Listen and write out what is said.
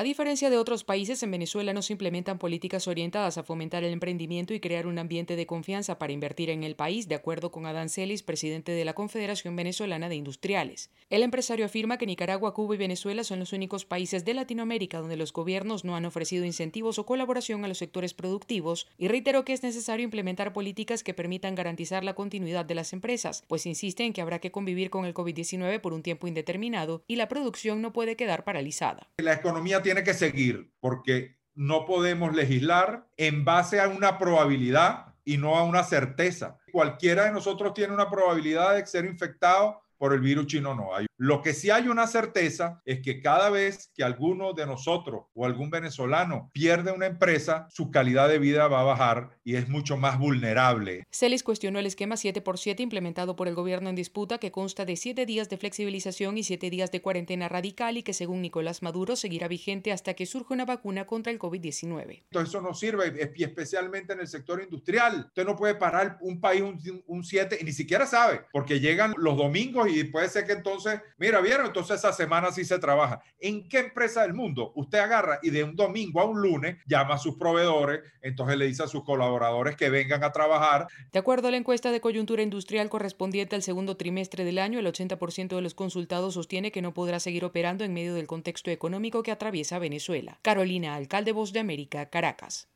A diferencia de otros países, en Venezuela no se implementan políticas orientadas a fomentar el emprendimiento y crear un ambiente de confianza para invertir en el país, de acuerdo con Adán Celis, presidente de la Confederación Venezolana de Industriales. El empresario afirma que Nicaragua, Cuba y Venezuela son los únicos países de Latinoamérica donde los gobiernos no han ofrecido incentivos o colaboración a los sectores productivos y reiteró que es necesario implementar políticas que permitan garantizar la continuidad de las empresas, pues insiste en que habrá que convivir con el COVID-19 por un tiempo indeterminado y la producción no puede quedar paralizada. La economía tiene que seguir porque no podemos legislar en base a una probabilidad y no a una certeza. Cualquiera de nosotros tiene una probabilidad de ser infectado por el virus chino, no hay. Lo que sí hay una certeza es que cada vez que alguno de nosotros o algún venezolano pierde una empresa, su calidad de vida va a bajar y es mucho más vulnerable. Celis cuestionó el esquema 7x7 implementado por el gobierno en disputa, que consta de 7 días de flexibilización y 7 días de cuarentena radical y que, según Nicolás Maduro, seguirá vigente hasta que surja una vacuna contra el COVID-19. Entonces eso no sirve, especialmente en el sector industrial. Usted no puede parar un país un 7 y ni siquiera sabe, porque llegan los domingos y puede ser que entonces, mira, vieron, entonces esa semana sí se trabaja. ¿En qué empresa del mundo usted agarra y de un domingo a un lunes llama a sus proveedores, entonces le dice a sus colaboradores que vengan a trabajar? De acuerdo a la encuesta de coyuntura industrial correspondiente al segundo trimestre del año, el 80% de los consultados sostiene que no podrá seguir operando en medio del contexto económico que atraviesa Venezuela. Carolina Alcalde, Voz de América, Caracas.